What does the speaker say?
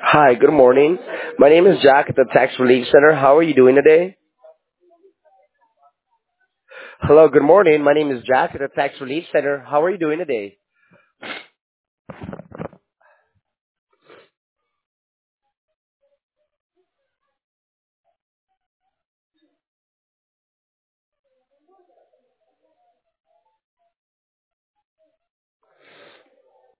Hi, good morning. My name is Jack at the Tax Relief Center. How are you doing today? Hello, good morning. My name is Jack at the Tax Relief Center. How are you doing today?